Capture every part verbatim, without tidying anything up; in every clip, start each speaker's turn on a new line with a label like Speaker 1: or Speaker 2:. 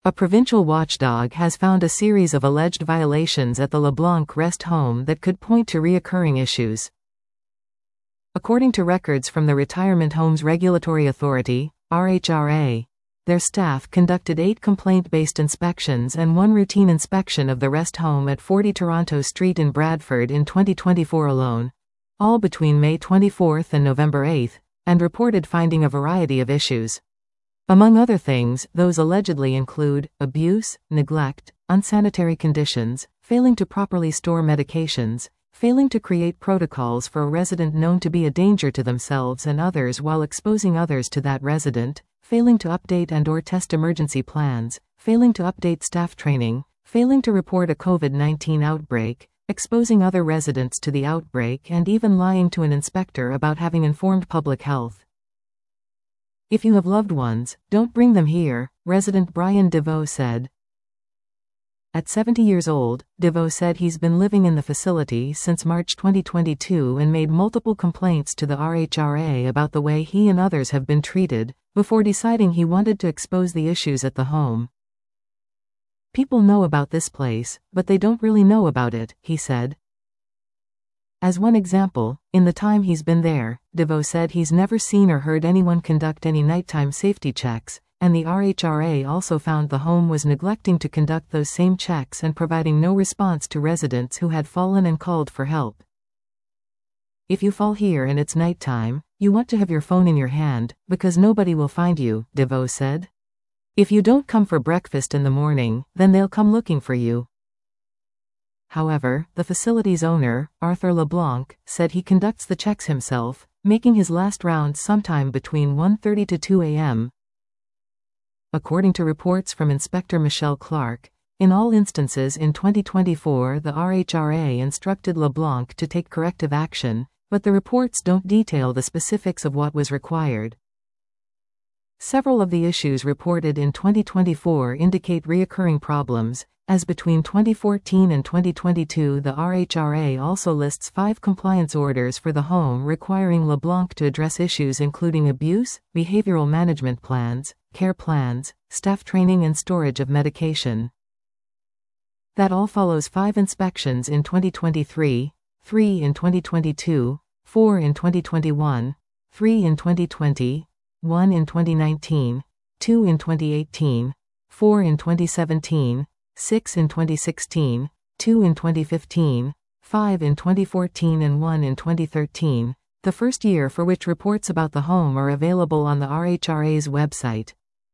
Speaker 1: A provincial watchdog has found a series of alleged violations at the LeBlanc rest home that could point to reoccurring issues. According to records from the Retirement Homes Regulatory Authority, R H R A, their staff conducted eight complaint-based inspections and one routine inspection of the rest home at forty Toronto Street in Bradford in twenty twenty-four alone, all between May twenty-fourth and November eighth, and reported finding a variety of issues. Among other things, those allegedly include abuse, neglect, unsanitary conditions, failing to properly store medications, failing to create protocols for a resident known to be a danger to themselves and others while exposing others to that resident, failing to update and/or test emergency plans, failing to update staff training, failing to report a COVID nineteen outbreak, exposing other residents to the outbreak, and even lying to an inspector about having informed public health. If you have loved ones, don't bring them here, resident Brian DeVoe said. At seventy years old, DeVoe said he's been living in the facility since March twenty twenty-two and made multiple complaints to the R H R A about the way he and others have been treated, before deciding he wanted to expose the issues at the home. People know about this place, but they don't really know about it, he said. As one example, in the time he's been there, DeVoe said he's never seen or heard anyone conduct any nighttime safety checks, and the R H R A also found the home was neglecting to conduct those same checks and providing no response to residents who had fallen and called for help. If you fall here and it's nighttime, you want to have your phone in your hand, because nobody will find you, DeVoe said. If you don't come for breakfast in the morning, then they'll come looking for you. However, the facility's owner, Arthur LeBlanc, said he conducts the checks himself, making his last round sometime between one thirty to two a m According to reports from Inspector Michelle Clark, in all instances in twenty twenty-four the R H R A instructed LeBlanc to take corrective action, but the reports don't detail the specifics of what was required. Several of the issues reported in twenty twenty-four indicate reoccurring problems, as between twenty fourteen and twenty twenty-two the R H R A also lists five compliance orders for the home requiring LeBlanc to address issues including abuse, behavioral management plans, care plans, staff training and storage of medication. That all follows five inspections in twenty twenty-three, three in twenty twenty-two, four in twenty twenty-one, three in twenty twenty, one in twenty nineteen, two in twenty eighteen, four in twenty seventeen, six in twenty sixteen, two in twenty fifteen, five in twenty fourteen and one in twenty thirteen, the first year for which reports about the home are available on the R H R A's website.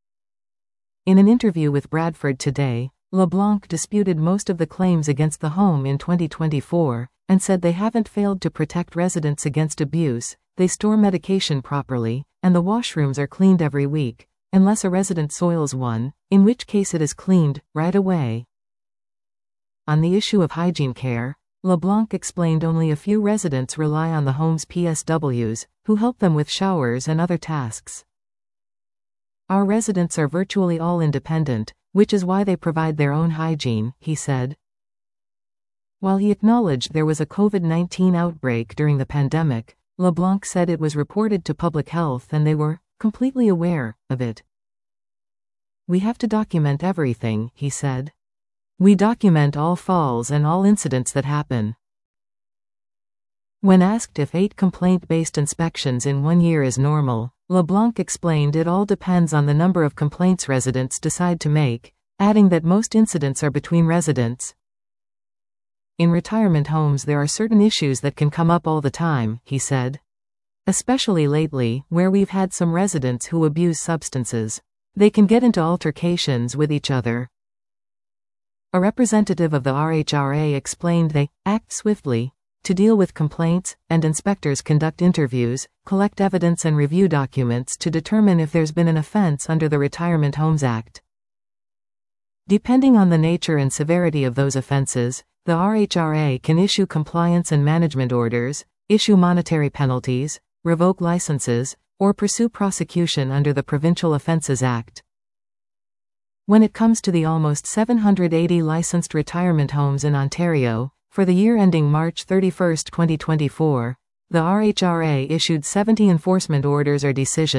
Speaker 1: In an interview with Bradford Today, LeBlanc disputed most of the claims against the home in twenty twenty-four, and said they haven't failed to protect residents against abuse, they store medication properly, and the washrooms are cleaned every week, unless a resident soils one, in which case it is cleaned right away. On the issue of hygiene care, LeBlanc explained only a few residents rely on the home's P S Ws, who help them with showers and other tasks. Our residents are virtually all independent, which is why they provide their own hygiene, he said. While he acknowledged there was a COVID nineteen outbreak during the pandemic, LeBlanc said it was reported to public health and they were completely aware of it. We have to document everything, he said. We document all falls and all incidents that happen. When asked if eight complaint-based inspections in one year is normal, LeBlanc explained it all depends on the number of complaints residents decide to make, adding that most incidents are between residents. In retirement homes there are certain issues that can come up all the time, he said. Especially lately, where we've had some residents who abuse substances. They can get into altercations with each other. A representative of the R H R A explained they act swiftly to deal with complaints, and inspectors conduct interviews, collect evidence and review documents to determine if there's been an offense under the Retirement Homes Act. Depending on the nature and severity of those offenses, the R H R A can issue compliance and management orders, issue monetary penalties, revoke licenses, or pursue prosecution under the Provincial Offences Act. When it comes to the almost seven hundred eighty licensed retirement homes in Ontario, for the year ending March thirty-first, twenty twenty-four, the R H R A issued seventy enforcement orders or decisions,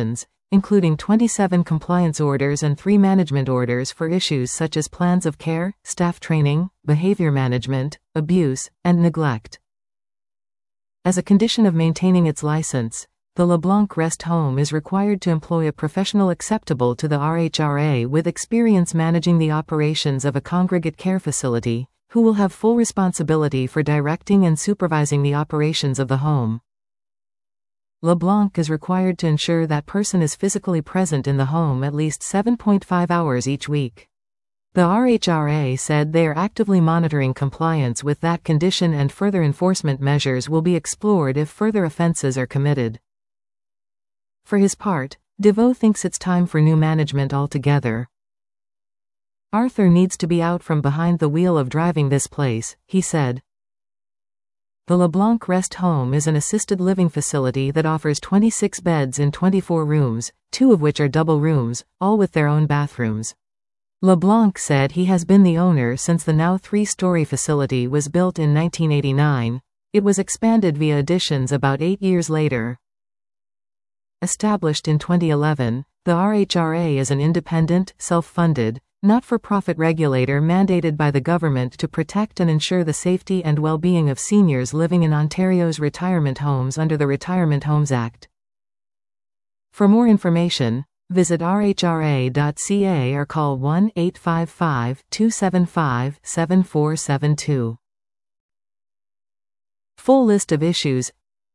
Speaker 1: including twenty-seven compliance orders and three management orders for issues such as plans of care, staff training, behavior management, abuse, and neglect. As a condition of maintaining its license, the LeBlanc Rest Home is required to employ a professional acceptable to the R H R A with experience managing the operations of a congregate care facility, who will have full responsibility for directing and supervising the operations of the home. LeBlanc is required to ensure that person is physically present in the home at least seven point five hours each week. The R H R A said they are actively monitoring compliance with that condition and further enforcement measures will be explored if further offenses are committed. For his part, DeVoe thinks it's time for new management altogether. Arthur needs to be out from behind the wheel of driving this place, he said. The LeBlanc Rest Home is an assisted living facility that offers twenty-six beds in twenty-four rooms, two of which are double rooms, all with their own bathrooms. LeBlanc said he has been the owner since the now three-story facility was built in nineteen eighty-nine. It was expanded via additions about eight years later. Established in twenty eleven, the R H R A is an independent, self-funded, not-for-profit regulator mandated by the government to protect and ensure the safety and well-being of seniors living in Ontario's retirement homes under the Retirement Homes Act. For more information, visit r h r a dot c a or call one eight five five, two seven five, seven four seven two. Full list of issues.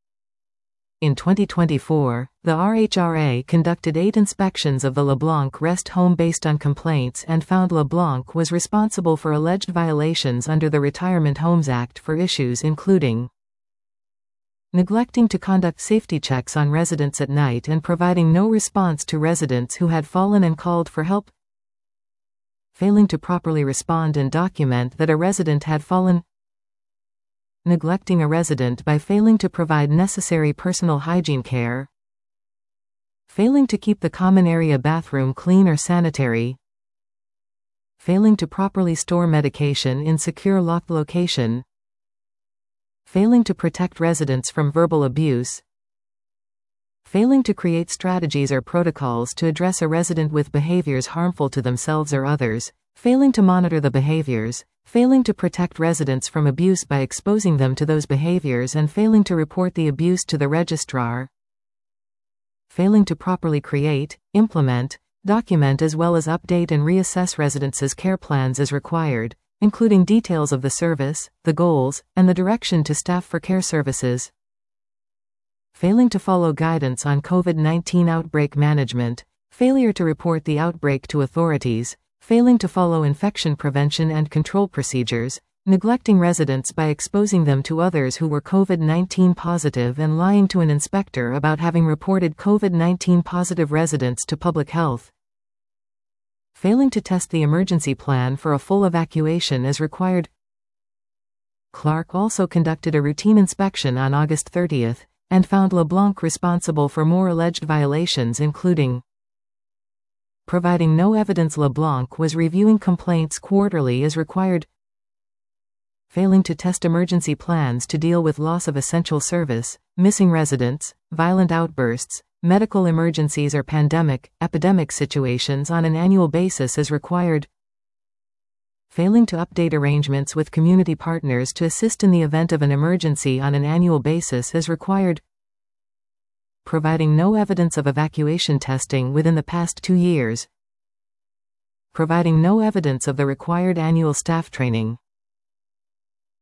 Speaker 1: In twenty twenty-four, the R H R A conducted eight inspections of the LeBlanc Rest Home based on complaints and found LeBlanc was responsible for alleged violations under the Retirement Homes Act for issues including neglecting to conduct safety checks on residents at night and providing no response to residents who had fallen and called for help, failing to properly respond and document that a resident had fallen, neglecting a resident by failing to provide necessary personal hygiene care, failing to keep the common area bathroom clean or sanitary, failing to properly store medication in secure locked location, failing to protect residents from verbal abuse, failing to create strategies or protocols to address a resident with behaviors harmful to themselves or others, failing to monitor the behaviors, failing to protect residents from abuse by exposing them to those behaviors and failing to report the abuse to the registrar, failing to properly create, implement, document as well as update and reassess residents' care plans as required, including details of the service, the goals, and the direction to staff for care services, failing to follow guidance on COVID nineteen outbreak management, failure to report the outbreak to authorities, failing to follow infection prevention and control procedures, neglecting residents by exposing them to others who were COVID nineteen positive and lying to an inspector about having reported COVID nineteen positive residents to public health, failing to test the emergency plan for a full evacuation as required. Clark also conducted a routine inspection on August thirtieth, and found LeBlanc responsible for more alleged violations including providing no evidence. LeBlanc was reviewing complaints quarterly as required, failing to test emergency plans to deal with loss of essential service, missing residents, violent outbursts, medical emergencies or pandemic, epidemic situations on an annual basis as required, failing to update arrangements with community partners to assist in the event of an emergency on an annual basis as required, providing no evidence of evacuation testing within the past two years, providing no evidence of the required annual staff training.